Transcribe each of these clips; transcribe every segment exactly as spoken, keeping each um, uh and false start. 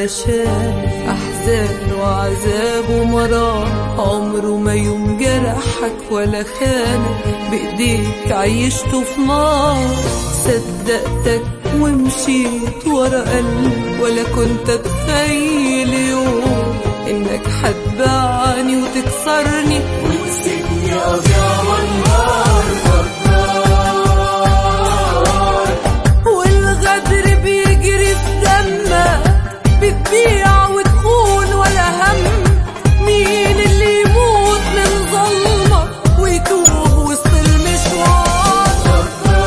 علشان أحزان وعذاب ومرار، عمره ما يوم جرحك ولا خانك، بإيديك عيشته في نار. صدقتك ومشيت ورا قلبي، ولا كنت أتخيل يوم إنك هتبعني وتكسرني وتسيبني أضيع والنار غدار، والغدر بيجري في دمك، بتبيع وتخون ولا هم. مين اللي يموت من ظلمك ويتوه وسط المشوار؟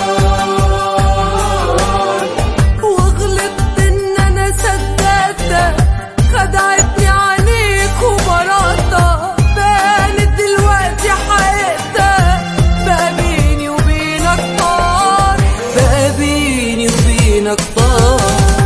وغلطت ان انا صدقتك، خدعتني عليك وبراتك، بانت دلوقتي حقيقتك، بقى بيني وبينك طار، بقى بيني وبينك طار.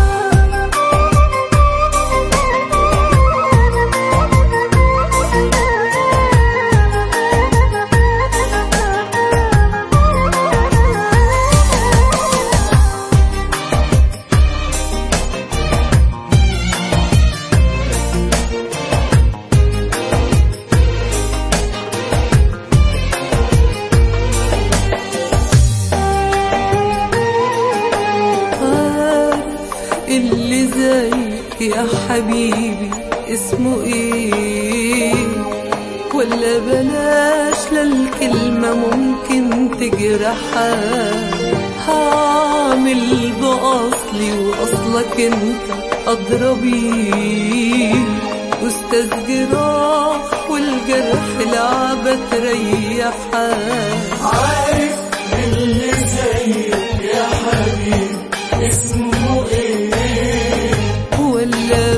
اللي زيك يا حبيبي اسمه ايه؟ ولا بلاش للكلمة ممكن تجرحها، هعمل بأصلي وأصلك انت أدرى بيه. أستاذ جراح والجرح لعبة تريحها، عارف اللي زيك يا حبيبي اسمه ايه؟ ولا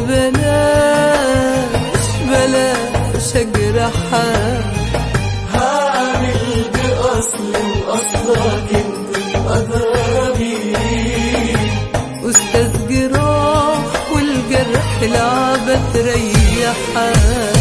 بلاش بلاش اجرحها، هعمل بأصلي وأصلك انت أدرى بيه. أستاذ جراح والجرح لعبة تريحها.